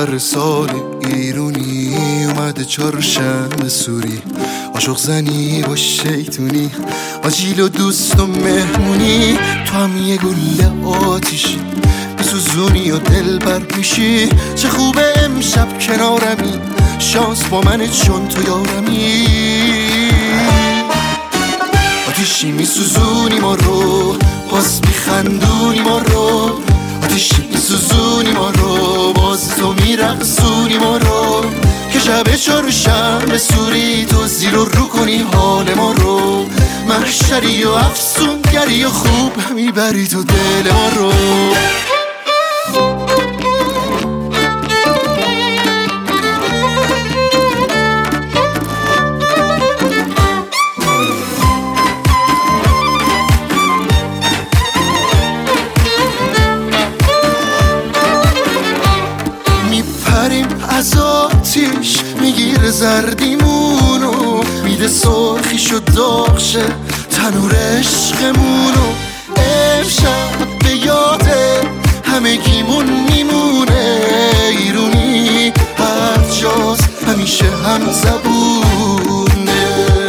هر سال ایرونی اومده چهارشنبه سوری، عاشق زنی با شیطونی، آجیل و دوست و مهمونی. تو هم یه گله آتیشی میسوزونی و دل بر میشی. چه خوبه امشب کنارمی، شانس با منه چون تو یارمی. آتیشی میسوزونی ما رو، باز میخندونی ما رو. آتیشی میسوزونی ما رو، باز تو میرقصونی ما رو. که شب چهارشنبه سوری تو زیر و رو کنی حال ما رو. محشری و افسونگری و خوب میبری تو دل ما رو. از آتیش میگیره زردیمونو، میده سرخیش و داغشه تنور عشقمونو. امشب به یاده همگیمون میمونه، ایرونی هر جاست همیشه هم زبونه.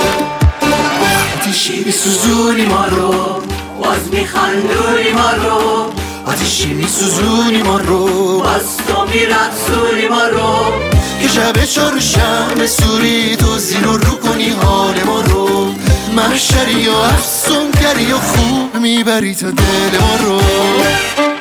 آتیشی میسوزونی ما رو، باز میخندونی ما رو. آتیشی میسوزونی ما رو، باز تو میرقصونی ما رو. که شب چهارشنبه سوری تو زیر و رو کنی حال ما رو. محشری و افسونگری و خوب میبری تا دل ما رو.